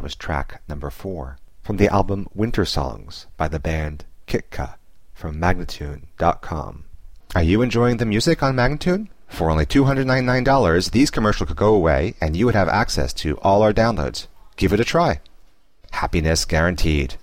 was track number 4 from the album Winter Songs by the band Kitka from Magnatune.com. Are you enjoying the music on Magnatune? For only $299, these commercials could go away and you would have access to all our downloads. Give it a try. Happiness guaranteed.